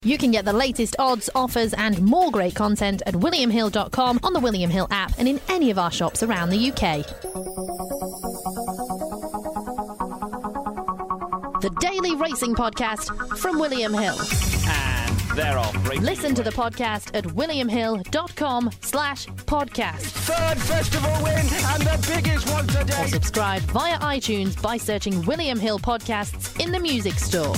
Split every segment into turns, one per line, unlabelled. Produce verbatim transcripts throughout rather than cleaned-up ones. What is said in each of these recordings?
You can get the latest odds, offers and more great content at william hill dot com, on the William Hill app and in any of our shops around the U K. The Daily Racing Podcast from William Hill.
And they're off.
Listen to the podcast at william hill dot com slash podcast.
Third festival win and the biggest one today.
Or subscribe via iTunes by searching William Hill Podcasts in the music store.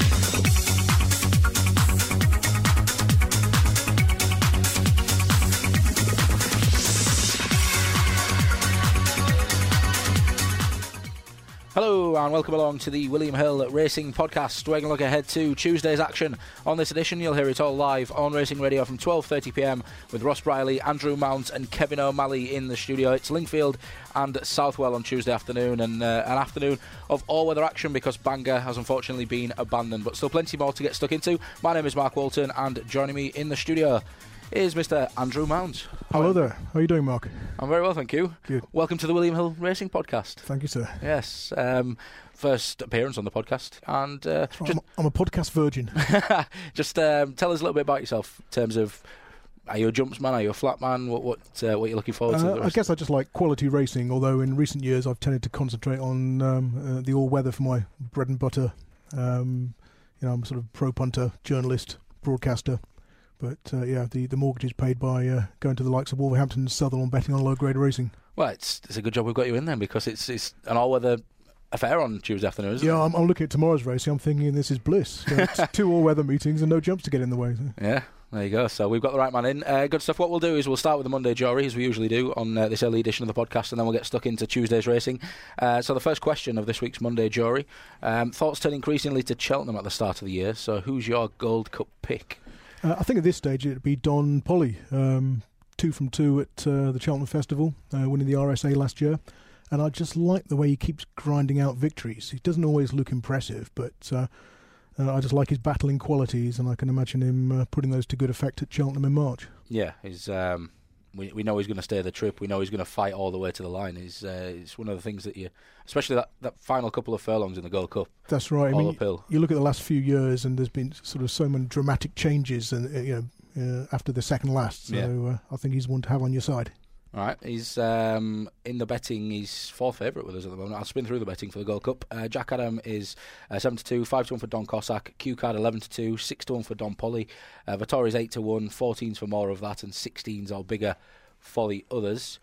Hello and welcome along to the William Hill Racing Podcast. We're going to look ahead to Tuesday's action. On this edition, you'll hear it all live on Racing Radio from twelve thirty p m with Ross Briley, Andrew Mount and Kevin O'Malley in the studio. It's Lingfield and Southwell on Tuesday afternoon, and uh, an afternoon of all-weather action because Bangor has unfortunately been abandoned, but still plenty more to get stuck into. My name is Mark Walton, and joining me in the studio is Mister Andrew Mount.
How Hello there. How are you doing, Mark?
I'm very well, thank you.
Good.
Welcome to the William Hill Racing Podcast.
Thank you, sir.
Yes. Um, first appearance on the podcast. and uh,
right,
just,
I'm, I'm a podcast virgin.
Just um, tell us a little bit about yourself in terms of, are you a jumps man, are you a flat man, what what, uh, what are you looking forward to?
Uh, I guess I just like quality racing, although in recent years I've tended to concentrate on um, uh, the all-weather for my bread and butter. Um, you know, I'm sort of pro-punter, journalist, broadcaster. But, uh, yeah, the, the mortgage is paid by uh, going to the likes of Wolverhampton and Sutherland betting on low-grade racing.
Well, it's it's a good job we've got you in then, because it's it's an all-weather affair on Tuesday afternoon, isn't
yeah,
it?
Yeah, I'm, I'm looking at tomorrow's racing. I'm thinking this is bliss. You know, two all-weather meetings and no jumps to get in the way. So.
Yeah, there you go. So we've got the right man in. Uh, good stuff. What we'll do is we'll start with the Monday Jury, as we usually do on uh, this early edition of the podcast, and then we'll get stuck into Tuesday's racing. Uh, so the first question of this week's Monday Jury, um, thoughts turn increasingly to Cheltenham at the start of the year, so who's your Gold Cup pick?
Uh, I think at this stage it'd be Don Polly, um, two from two at uh, the Cheltenham Festival, uh, winning the R S A last year. And I just like the way he keeps grinding out victories. He doesn't always look impressive, but uh, uh, I just like his battling qualities, and I can imagine him uh, putting those to good effect at Cheltenham in March.
Yeah, he's, um, we we know he's going to stay the trip. We know he's going to fight all the way to the line. He's, uh, it's one of the things that you, especially that, that final couple of furlongs in the Gold Cup.
That's right.
All
I mean,
uphill.
You look at the last few years, and there's been sort of so many dramatic changes, and uh, you know, uh, after the second last. So
Yeah.
uh, I think he's one to have on your side.
All right, he's um, in the betting. He's fourth favourite with us at the moment. I'll spin through the betting for the Gold Cup. Uh, Jack Adam is uh, seven to two, five to one for Don Cossack. Q Card eleven to two, six to one for Don Polly. Uh, Vittoria's eight to one, fourteens for more of that, and sixteens or bigger for the others.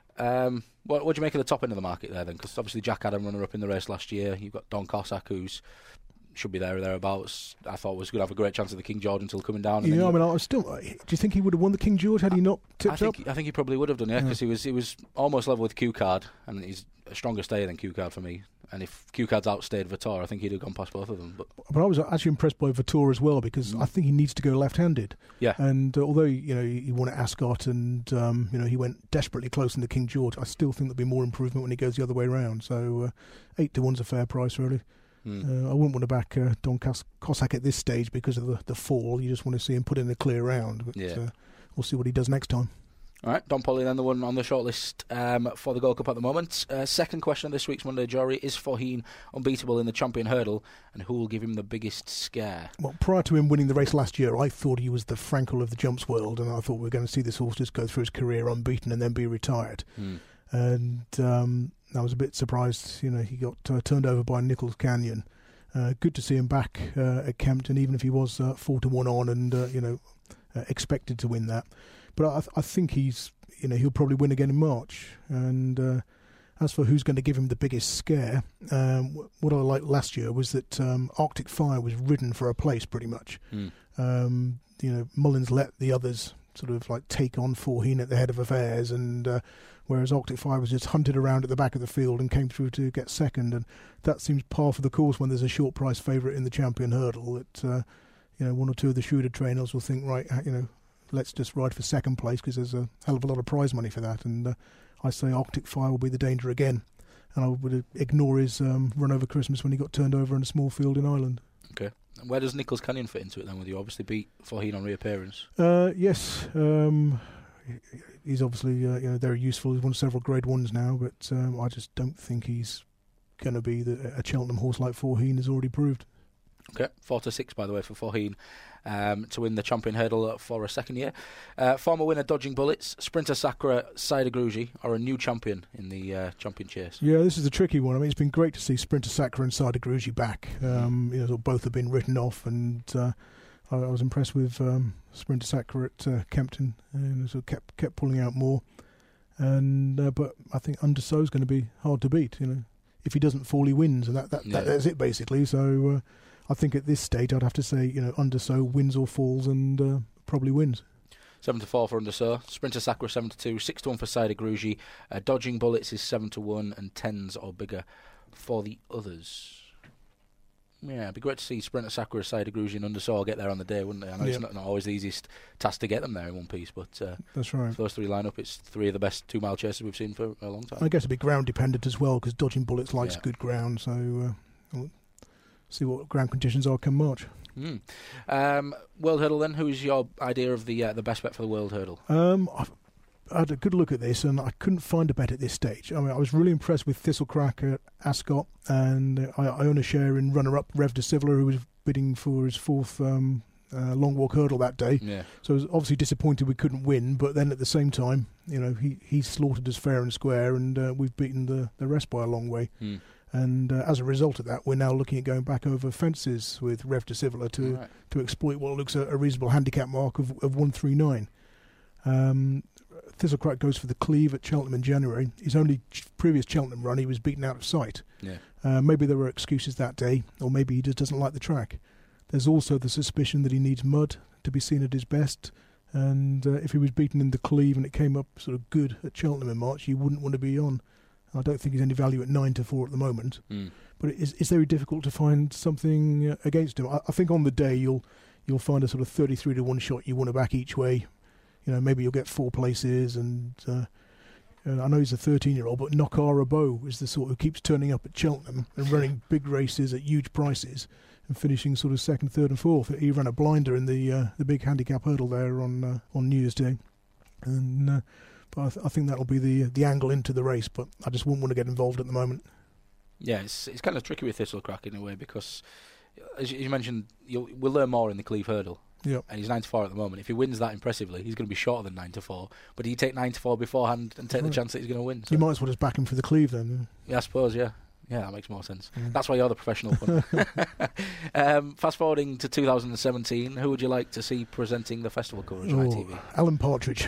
Um, what what do you make of the top end of the market there then? Because obviously Jack Adam runner up in the race last year. You've got Don Cossack, who's should be there or thereabouts. I thought was going to have a great chance of the King George until coming down.
Yeah, I mean, I was still. Do you think he would have won the King George had he not tipped
I think,
up?
I think he probably would have done, yeah, because yeah. he was he was almost level with Q Card, and he's a stronger stayer than Q Card for me. And if Q Card's outstayed Vittor, I think he'd have gone past both of them. But
but I was actually impressed by Vittor as well, because mm. I think he needs to go left-handed.
Yeah.
And uh, although you know he won at Ascot, and um, you know he went desperately close in the King George, I still think there'll be more improvement when he goes the other way around. So uh, eight to one's a fair price, really. Mm. Uh, I wouldn't want to back uh, Don Cos- Cossack at this stage because of the, the fall. You just want to see him put in a clear round. But
yeah.
uh, we'll see what he does next time.
All right, Don Polly then, the one on the shortlist um, for the Gold Cup at the moment. Uh, second question of this week's Monday Jury, is Faugheen unbeatable in the Champion Hurdle, and who will give him the biggest scare?
Well, prior to him winning the race last year, I thought he was the Frankel of the jumps world, and I thought we were going to see this horse just go through his career unbeaten and then be retired. Mm. And um, I was a bit surprised, you know, he got uh, turned over by Nichols Canyon. Uh, good to see him back uh, at Kempton, even if he was uh, four to one on and uh, you know uh, expected to win that. But I, th- I think he's you know he'll probably win again in March. And uh, as for who's going to give him the biggest scare, um, what I liked last year was that um, Arctic Fire was ridden for a place pretty much. Mm. Um, you know Mullins let the others sort of like take on Faugheen at the head of affairs, and uh, whereas Arctic Fire was just hunted around at the back of the field and came through to get second, and that seems par for the course when there's a short price favourite in the Champion Hurdle. That uh, you know one or two of the shooter trainers will think, right, you know, let's just ride for second place because there's a hell of a lot of prize money for that. And uh, I say Arctic Fire will be the danger again, and I would ignore his um, run over Christmas when he got turned over in a small field in Ireland.
Okay. Where does Nichols Canyon fit into it then? With you obviously beat Faugheen on reappearance.
Uh, yes, um, he's obviously uh, you know very useful. He's won several Grade Ones now, but um, I just don't think he's going to be the, a Cheltenham horse like Faugheen has already proved.
Okay, four to six, by the way, for Faugheen um, to win the champion hurdle for a second year. Uh, former winner Dodging Bullets, Sprinter Sakura, Saida Gruji are a new champion in the uh, champion chase.
Yeah, this is a tricky one. I mean, it's been great to see Sprinter Sakura and Saida Gruji back. Um, you know, sort of both have been written off, and uh, I, I was impressed with um, Sprinter Sakura at uh, Kempton, and sort of kept kept pulling out more. And uh, but I think Undersow is going to be hard to beat. You know, if he doesn't fall, he wins, and that, that,
yeah.
that that's it basically. So. Uh, I think at this stage I'd have to say, you know, Undersow wins or falls, and uh, probably wins.
Seven to four for Undersow. Sprinter Sakura seven to two. Six to one for Saida Gruji. Uh, Dodging Bullets is seven to one, and tens or bigger for the others. Yeah, it'd be great to see Sprinter Sakura, Saida Gruji, and Undersow get there on the day, wouldn't it? I know
yeah.
it's not, not always the easiest task to get them there in one piece, but uh,
that's right.
If those three line up, it's three of the best two mile chasers we've seen for a long time.
I guess it'd be ground dependent as well, because Dodging Bullets likes
yeah.
good ground, so. Uh, we'll see what ground conditions are come March.
Mm. Um, World Hurdle then, who's your idea of the uh, the best bet for the World Hurdle?
Um, I've, I had a good look at this, and I couldn't find a bet at this stage. I mean, I was really impressed with Thistlecrack at Ascot, and I, I own a share in runner-up Rev de Sivler, who was bidding for his fourth um, uh, long walk hurdle that day.
Yeah.
So I was obviously disappointed we couldn't win, but then at the same time, you know, he, he slaughtered us fair and square, and uh, we've beaten the, the rest by a long way.
Mm.
And uh, as a result of that, we're now looking at going back over fences with Rev de Sivler to
right.
to exploit what looks a, a reasonable handicap mark of, of one thirty-nine. Um, Thistlecrack goes for the Cleve at Cheltenham in January. His only ch- previous Cheltenham run, he was beaten out of sight.
Yeah.
Uh, maybe there were excuses that day, or maybe he just doesn't like the track. There's also the suspicion that he needs mud to be seen at his best. And uh, if he was beaten in the Cleve and it came up sort of good at Cheltenham in March, you wouldn't want to be on. I don't think he's any value at nine to four at the moment,
mm.
but it's, it's very difficult to find something uh, against him. I, I think on the day you'll you'll find a sort of thirty-three to one shot you want to back each way. You know, maybe you'll get four places, and, uh, and I know he's a thirteen-year-old, but Nokara Bow is the sort who keeps turning up at Cheltenham and running big races at huge prices and finishing sort of second, third, and fourth. He ran a blinder in the uh, the big handicap hurdle there on uh, on New Year's Day, and. Uh, But I, th- I think that'll be the the angle into the race, but I just wouldn't want to get involved at the moment.
Yeah, it's it's kind of tricky with Thistlecrack in a way, because, as you mentioned, you'll, we'll learn more in the Cleve Hurdle.
Yeah.
And he's nine to four at the moment. If he wins that impressively, he's going to be shorter than nine to four. But you take nine to four beforehand and take
right.
the chance that he's going to win. So.
You might as well just back him for the Cleve then.
Yeah, I suppose, yeah. Yeah, that makes more sense.
Yeah.
That's why you're the professional one. um, fast forwarding to two thousand seventeen, who would you like to see presenting the festival coverage on
Oh,
I T V?
Alan Partridge.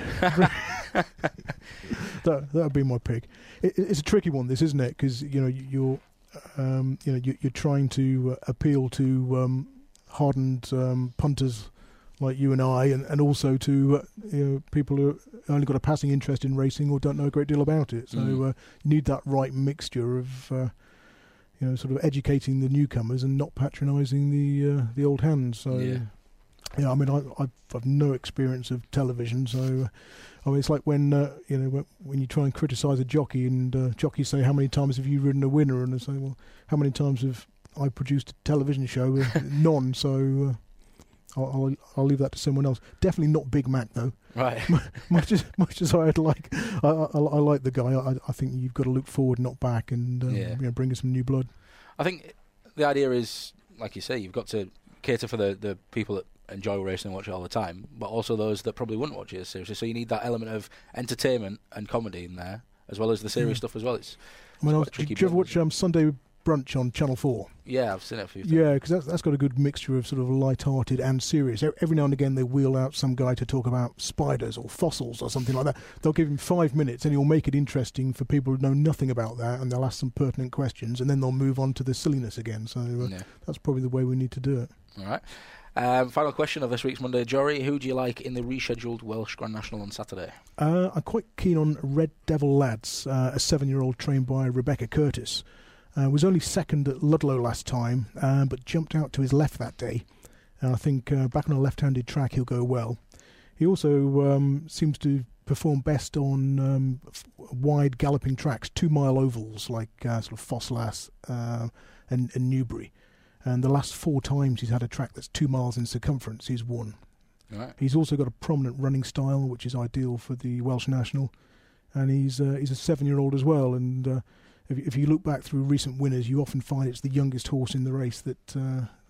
that that would be my pick. It, it's a tricky one, this, isn't it? Because you know you're um, you know you, you're trying to uh, appeal to um, hardened um, punters like you and I, and, and also to uh, you know, people who only got a passing interest in racing or don't know a great deal about it. So
Mm.
uh, you need that right mixture of uh, you know sort of educating the newcomers and not patronising the uh, the old hands. So
Yeah.
yeah, I mean I I've, I've no experience of television, so uh, I mean it's like when uh, you know when, when you try and criticise a jockey, and uh, jockeys say, "How many times have you ridden a winner?" and they say, "Well, how many times have I produced a television show?" None. So. Uh, I'll, I'll I'll leave that to someone else. Definitely not Big Mac though.
Right.
much as much as I'd like, I, I, I like the guy. I, I think you've got to look forward, not back, and um,
Yeah.
you know, bring us some new blood.
I think the idea is, like you say, you've got to cater for the, the people that enjoy racing and watch it all the time, but also those that probably wouldn't watch it as seriously. So you need that element of entertainment and comedy in there, as well as the serious
Yeah.
stuff as well. It's,
I mean, I
quite
was,
a tricky
did you ever
blend,
watch
isn't it?
um, Sunday Brunch on Channel Four?
Yeah, I've seen it a few times.
Yeah, because that's, that's got a good mixture of sort of light-hearted and serious. E- Every now and again they wheel out some guy to talk about spiders or fossils or something like that. They'll give him five minutes and he'll make it interesting for people who know nothing about that, and they'll ask some pertinent questions, and then they'll move on to the silliness again. So uh,
Yeah.
that's probably the way we need to do it.
All right. Um, final question of this week's Monday Jury. Who do you like in the rescheduled Welsh Grand National on Saturday?
Uh, I'm quite keen on Red Devil Lads, uh, a seven-year-old trained by Rebecca Curtis. Uh, was only second at Ludlow last time, uh, but jumped out to his left that day. And I think uh, back on a left-handed track he'll go well. He also um, seems to perform best on um, f- wide galloping tracks, two-mile ovals like uh, sort of Fosslas uh, and, and Newbury. And the last four times he's had a track that's two miles in circumference, he's won.
All right.
He's also got a prominent running style, which is ideal for the Welsh National. And he's uh, he's a seven-year-old as well. And uh, if, if you look back through recent winners, you often find it's the youngest horse in the race that uh,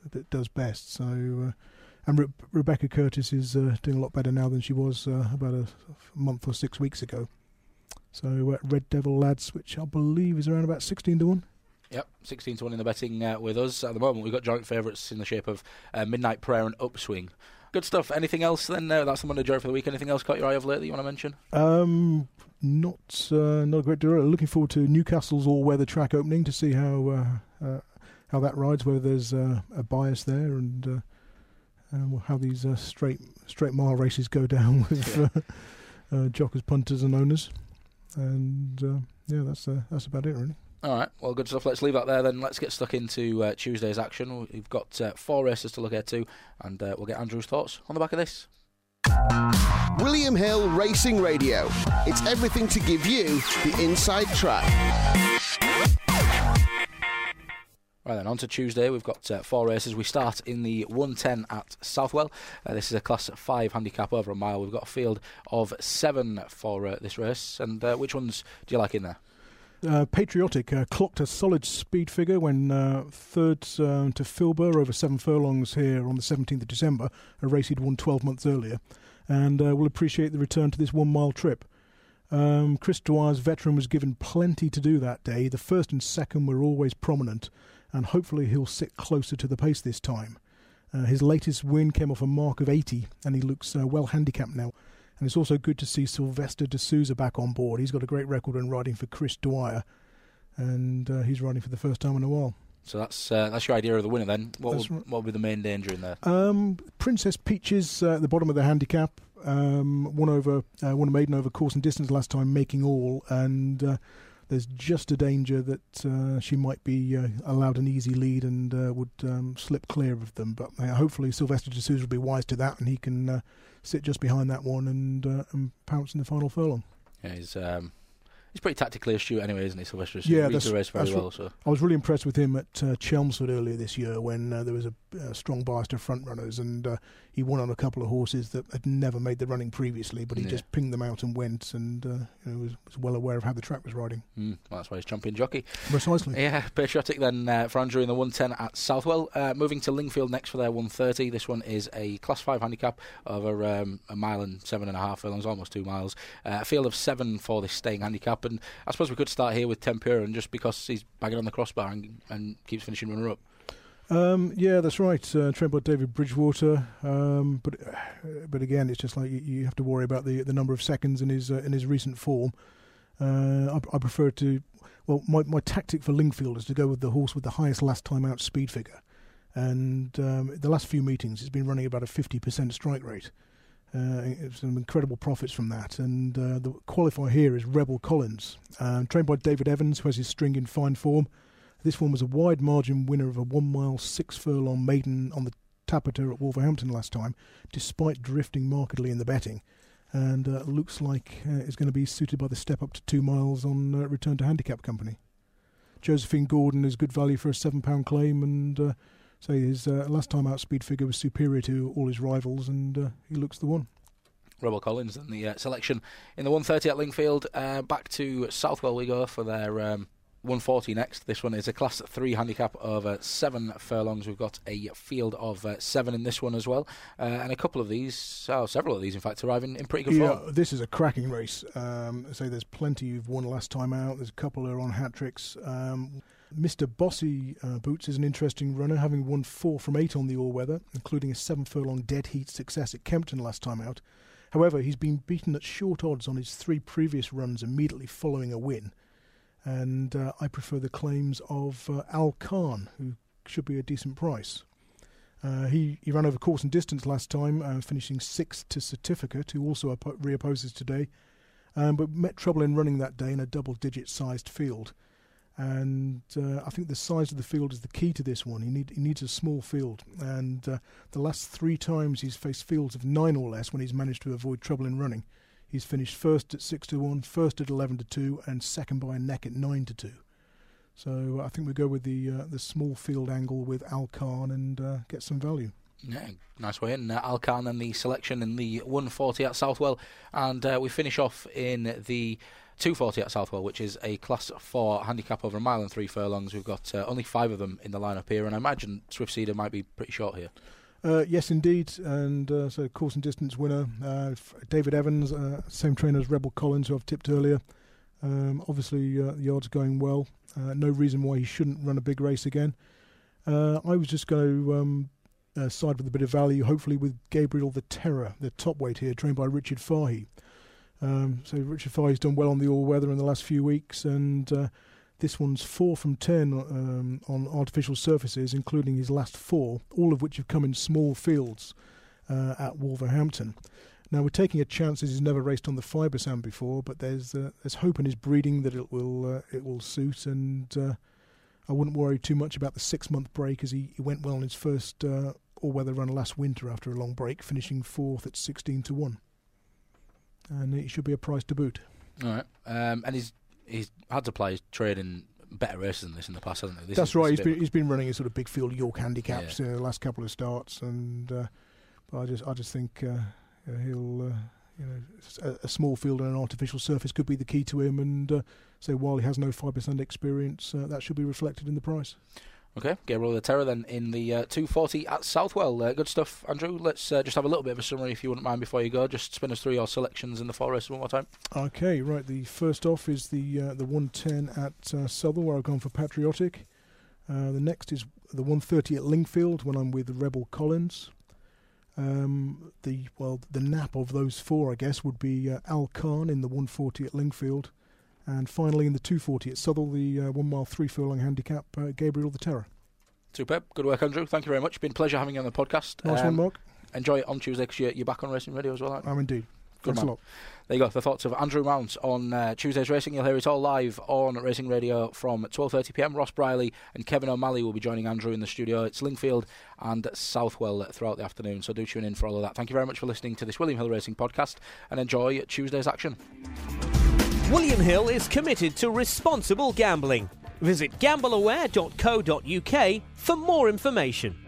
that does best. So, uh, and Re- Rebecca Curtis is uh, doing a lot better now than she was uh, about a, a month or six weeks ago. So uh, Red Devil Lads, which I believe is around about sixteen to one.
Yep, sixteen to one in the betting uh, with us. At the moment, we've got joint favourites in the shape of uh, Midnight Prayer and Upswing. Good stuff. Anything else then? Uh, that's the Monday Joy for the week. Anything else caught your eye of lately you want to mention?
Um, not uh, not a great deal. Looking forward to Newcastle's all-weather track opening to see how uh, uh, how that rides, whether there's uh, a bias there, and uh, um, how these uh, straight straight mile races go down with
yeah.
uh, uh, jockers, punters and owners. And uh, yeah, that's uh, that's about it really.
All right, well, good stuff. Let's leave that there then. Let's get stuck into uh, Tuesday's action. We've got uh, four races to look at to, and uh, we'll get Andrew's thoughts on the back of this.
William Hill Racing Radio. It's everything to give you the inside track.
Right then, on to Tuesday. We've got uh, four races. We start in the one ten at Southwell. Uh, this is a Class five handicap over a mile. We've got a field of seven for uh, this race. And uh, which ones do you like in there?
Uh, Patriotic uh, clocked a solid speed figure when uh, third uh, to Filbur over seven furlongs here on the seventeenth of December, a race he'd won twelve months earlier, and uh, will appreciate the return to this one-mile trip. Um, Chris Dwyer's veteran was given plenty to do that day. The first and second were always prominent, and hopefully he'll sit closer to the pace this time. Uh, his latest win came off a mark of eighty, and he looks uh, well handicapped now. And it's also good to see Sylvester de Souza back on board. He's got a great record in riding for Chris Dwyer, and uh, he's riding for the first time in a while.
So that's uh, that's your idea of the winner then. What
That's
will,
right.
what will be the main danger in there?
Um, Princess Peaches uh, at the bottom of the handicap. Um, won over, uh, won a maiden over course and distance last time, making all, and uh, there's just a danger that uh, she might be uh, allowed an easy lead and uh, would um, slip clear of them. But uh, hopefully Sylvester de Souza will be wise to that, and he can uh, sit just behind that one and, uh, and pounce in the final furlong.
Yeah, he's um, he's pretty tactically astute anyway, isn't he, Sylvester? He
Yeah,
reads
that's,
the race very
that's
well. So
I was really impressed with him at uh, Chelmsford earlier this year when uh, there was a, a strong bias to front runners, and uh, he won on a couple of horses that had never made the running previously, but he
Yeah.
just pinged them out and went, and uh, you know, was, was well aware of how the track was riding.
mm, well, that's why he's champion jockey.
Precisely.
Yeah, Patriotic then uh, for Andrew in the one ten at Southwell. Uh, moving to Lingfield next for their one thirty. This one is a Class five handicap over um, a mile and seven and a half furlongs, almost two miles. Uh, a field of seven for this staying handicap, and I suppose we could start here with Tempura, and just because he's bagging on the crossbar and, and keeps finishing runner-up.
Um, yeah, that's right. Uh, trained by David Bridgewater, um, but uh, but again, it's just like you, you have to worry about the the number of seconds in his uh, in his recent form. Uh, I, I prefer to, well, my my tactic for Lingfield is to go with the horse with the highest last time out speed figure, and um, the last few meetings it's been running about a fifty percent strike rate. Uh, it's some incredible profits from that, and uh, the qualifier here is Rebel Collins, uh, trained by David Evans, who has his string in fine form. This one was a wide margin winner of a one mile, six furlong maiden on the Tapper at Wolverhampton last time, despite drifting markedly in the betting. And uh, looks like uh, it's going to be suited by the step up to two miles on uh, return to handicap company. Josephine Gordon is good value for a seven pound claim, and uh, so his uh, last time out speed figure was superior to all his rivals, and uh, he looks the one.
Rebel Collins and the uh, selection in the one thirty at Lingfield. Uh, back to Southwell we go for their Um, one forty next. This one is a Class three handicap over seven furlongs. We've got a field of uh, seven in this one as well, uh, and a couple of these, oh, several of these in fact, arriving in pretty good
yeah,
form.
This is a cracking race. Um, so there's plenty who've won last time out. There's a couple who are on hat tricks. Um, Mister Bossy uh, Boots is an interesting runner, having won four from eight on the all-weather, including a seven furlong dead heat success at Kempton last time out. However, he's been beaten at short odds on his three previous runs immediately following a win. And uh, I prefer the claims of uh, Al Khan, who should be a decent price. Uh, he, he ran over course and distance last time, uh, finishing sixth to Certificate, who also oppo- reopposes today, um, but met trouble in running that day in a double-digit sized field. And uh, I think the size of the field is the key to this one. He, need, he needs a small field. And uh, the last three times he's faced fields of nine or less when he's managed to avoid trouble in running. He's finished first at six to one, first at eleven to two, and second by a neck at nine to two. So I think we go with the uh, the small field angle with Al Khan and uh, get some value.
Yeah, nice way in. Uh, Al Khan and the selection in the one forty at Southwell. And uh, we finish off in the two forty at Southwell, which is a Class four handicap over a mile and three furlongs. We've got uh, only five of them in the lineup here, and I imagine Swift Cedar might be pretty short here.
Uh, yes, indeed, and uh, so course and distance winner, uh, David Evans, uh, same trainer as Rebel Collins, who I've tipped earlier. Um, obviously, uh, the odds going well. Uh, no reason why he shouldn't run a big race again. Uh, I was just going to um, uh, side with a bit of value, hopefully with Gabriel the Terror, the top weight here, trained by Richard Fahey. Um, so Richard Fahey's done well on the all-weather in the last few weeks, and uh, this one's four from ten um, on artificial surfaces, including his last four, all of which have come in small fields uh, at Wolverhampton. Now, we're taking a chance as he's never raced on the Fibersand before, but there's uh, there's hope in his breeding that it will uh, it will suit, and uh, I wouldn't worry too much about the six-month break, as he, he went well in his first uh, all-weather run last winter after a long break, finishing fourth at sixteen to one. And it should be a price to boot.
All right. Um, and he's he's had to play trade in better races than this in the past, hasn't he? This
That's
is,
right.
This
He's been he's been running a sort of big field York handicaps
yeah.
uh, the last couple of starts, and uh, but I just I just think uh, he'll uh, you know a, a small field and an artificial surface could be the key to him, and uh, so while he has no five percent experience, uh, that should be reflected in the price.
Okay, Gabriel the Terror then in the uh, two forty at Southwell. Uh, good stuff, Andrew. Let's uh, just have a little bit of a summary, if you wouldn't mind, before you go. Just spin us through your selections in the four races one more time.
Okay, right. The first off is the uh, the one ten at uh, Southwell, where I've gone for Patriotic. Uh, the next is the one thirty at Lingfield, when I'm with Rebel Collins. Um, the well, the nap of those four, I guess, would be uh, Al Khan in the one forty at Lingfield. And finally, in the two forty at Southwell, the uh, one mile three furlong handicap, uh, Gabriel the Terror.
Superb. Good work, Andrew. Thank you very much. It's been a pleasure having you on the podcast.
Nice
um,
one, Mark.
Enjoy it on Tuesday, because you're, you're back on Racing Radio as well, aren't you?
I'm indeed.
Good
Thanks
man.
a lot.
There you go. The thoughts of Andrew Mount on uh, Tuesday's Racing. You'll hear it all live on Racing Radio from twelve thirty p m. Ross Briley and Kevin O'Malley will be joining Andrew in the studio. It's Lingfield and Southwell throughout the afternoon, so do tune in for all of that. Thank you very much for listening to this William Hill Racing podcast, and enjoy Tuesday's action.
William Hill is committed to responsible gambling. Visit gamble aware dot co dot u k for more information.